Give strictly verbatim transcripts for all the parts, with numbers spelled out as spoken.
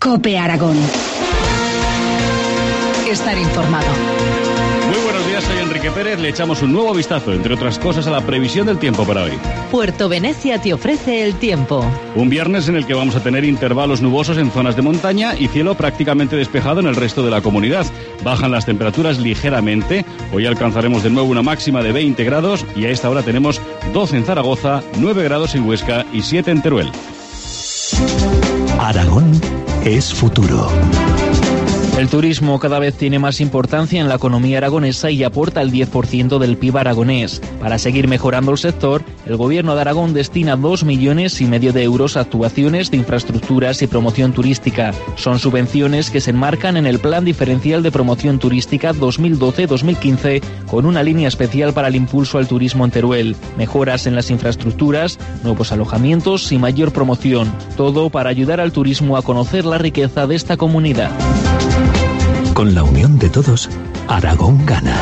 COPE Aragón. Estar informado. Muy buenos días, soy Enrique Pérez. Le echamos un nuevo vistazo, entre otras cosas, a la previsión del tiempo para hoy. Puerto Venecia te ofrece el tiempo. Un viernes en el que vamos a tener intervalos nubosos en zonas de montaña y cielo prácticamente despejado en el resto de la comunidad. Bajan las temperaturas ligeramente. Hoy alcanzaremos de nuevo una máxima de veinte grados y a esta hora tenemos doce en Zaragoza, nueve grados en Huesca y siete en Teruel. Aragón es futuro. El turismo cada vez tiene más importancia en la economía aragonesa y aporta el diez por ciento del P I B aragonés. Para seguir mejorando el sector, el Gobierno de Aragón destina dos millones y medio de euros a actuaciones de infraestructuras y promoción turística. Son subvenciones que se enmarcan en el Plan Diferencial de Promoción Turística dos mil doce a dos mil quince, con una línea especial para el impulso al turismo en Teruel, mejoras en las infraestructuras, nuevos alojamientos y mayor promoción. Todo para ayudar al turismo a conocer la riqueza de esta comunidad. Con la unión de todos, Aragón gana.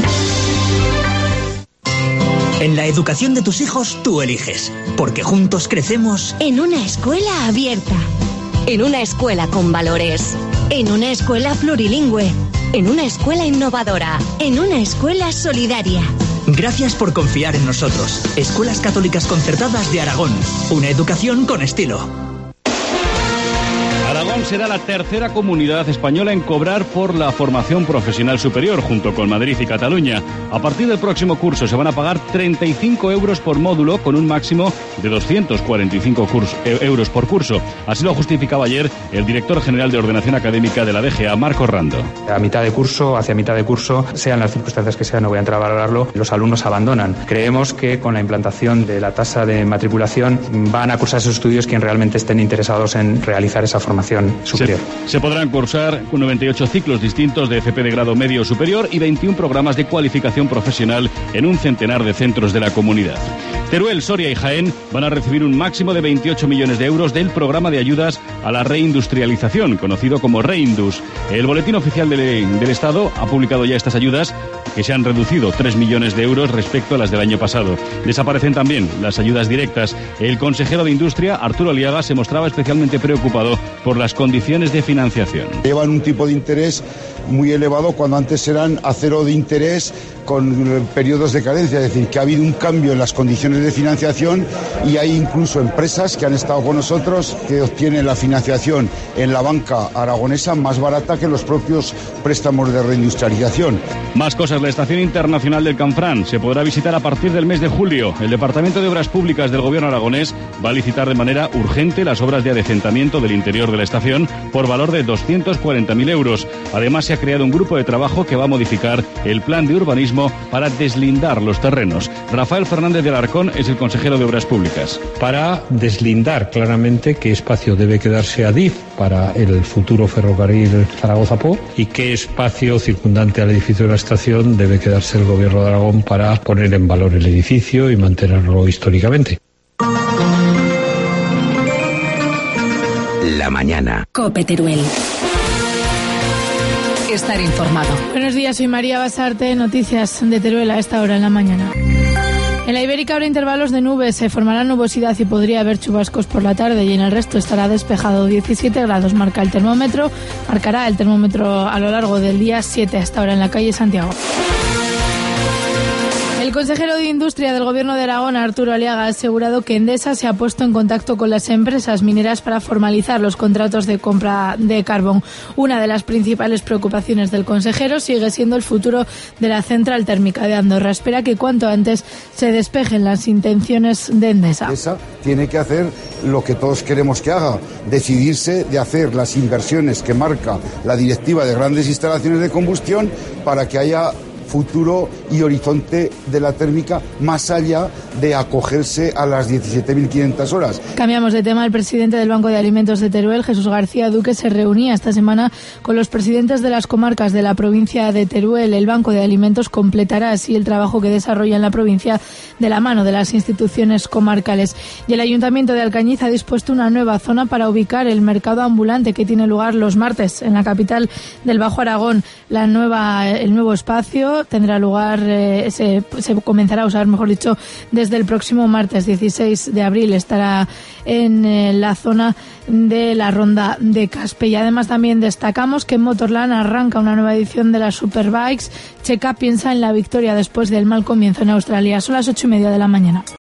En la educación de tus hijos, tú eliges, porque juntos crecemos. En una escuela abierta. En una escuela con valores. En una escuela plurilingüe. En una escuela innovadora. En una escuela solidaria. Gracias por confiar en nosotros. Escuelas Católicas Concertadas de Aragón. Una educación con estilo. Aragón será la tercera comunidad española en cobrar por la formación profesional superior, junto con Madrid y Cataluña. A partir del próximo curso se van a pagar treinta y cinco euros por módulo, con un máximo de doscientos cuarenta y cinco curso, eh, euros por curso. Así lo justificaba ayer el director general de Ordenación Académica de la D G A, Marcos Rando. A mitad de curso, hacia mitad de curso, sean las circunstancias que sean, no voy a entrar a valorarlo, los alumnos abandonan. Creemos que con la implantación de la tasa de matriculación van a cursar sus estudios quienes realmente estén interesados en realizar esa formación superior. Se, se podrán cursar noventa y ocho ciclos distintos de F P de grado medio o superior y veintiún programas de cualificación profesional en un centenar de centros de la comunidad. Teruel, Soria y Jaén van a recibir un máximo de veintiocho millones de euros del programa de ayudas a la reindustrialización, conocido como Reindus. El Boletín Oficial del, del Estado ha publicado ya estas ayudas, que se han reducido tres millones de euros respecto a las del año pasado. Desaparecen también las ayudas directas. El consejero de Industria, Arturo Aliaga, se mostraba especialmente preocupado por las condiciones de financiación. Llevan un tipo de interés muy elevado cuando antes eran a cero de interés con periodos de carencia, es decir, que ha habido un cambio en las condiciones de financiación y hay incluso empresas que han estado con nosotros que obtienen la financiación en la banca aragonesa más barata que los propios préstamos de reindustrialización. Más cosas, la Estación Internacional del Canfrán se podrá visitar a partir del mes de julio. El Departamento de Obras Públicas del Gobierno aragonés va a licitar de manera urgente las obras de adecentamiento del interior de la estación por valor de doscientos cuarenta mil euros. Además, se ha creado un grupo de trabajo que va a modificar el plan de urbanismo para deslindar los terrenos. Rafael Fernández de Alarcón es el consejero de Obras Públicas. Para deslindar claramente qué espacio debe quedarse a D I F para el futuro ferrocarril Zaragoza-Po y qué espacio circundante al edificio de la estación debe quedarse el Gobierno de Aragón para poner en valor el edificio y mantenerlo históricamente. La mañana. COPE Teruel. Estar informado. Buenos días, soy María Basarte. Noticias de Teruel a esta hora en la mañana. En la Ibérica habrá intervalos de nubes, se formará nubosidad y podría haber chubascos por la tarde y en el resto estará despejado. diecisiete grados marca el termómetro, marcará el termómetro a lo largo del día siete hasta ahora en la calle Santiago. El consejero de Industria del Gobierno de Aragón, Arturo Aliaga, ha asegurado que Endesa se ha puesto en contacto con las empresas mineras para formalizar los contratos de compra de carbón. Una de las principales preocupaciones del consejero sigue siendo el futuro de la central térmica de Andorra. Espera que cuanto antes se despejen las intenciones de Endesa. Endesa tiene que hacer lo que todos queremos que haga, decidirse de hacer las inversiones que marca la Directiva de Grandes Instalaciones de Combustión para que haya futuro y horizonte de la térmica más allá de acogerse a las diecisiete mil quinientas horas. Cambiamos de tema. El presidente del Banco de Alimentos de Teruel, Jesús García Duque, se reunía esta semana con los presidentes de las comarcas de la provincia de Teruel. El Banco de Alimentos completará así el trabajo que desarrolla en la provincia de la mano de las instituciones comarcales. Y el Ayuntamiento de Alcañiz ha dispuesto una nueva zona para ubicar el mercado ambulante que tiene lugar los martes en la capital del Bajo Aragón. La nueva, el nuevo espacio tendrá lugar, eh, se, se comenzará a usar, mejor dicho, desde desde el próximo martes dieciséis de abril estará en eh, la zona de la ronda de Caspe. Y además también destacamos que Motorland arranca una nueva edición de las Superbikes. Checa piensa en la victoria después del mal comienzo en Australia. Son las ocho y media de la mañana.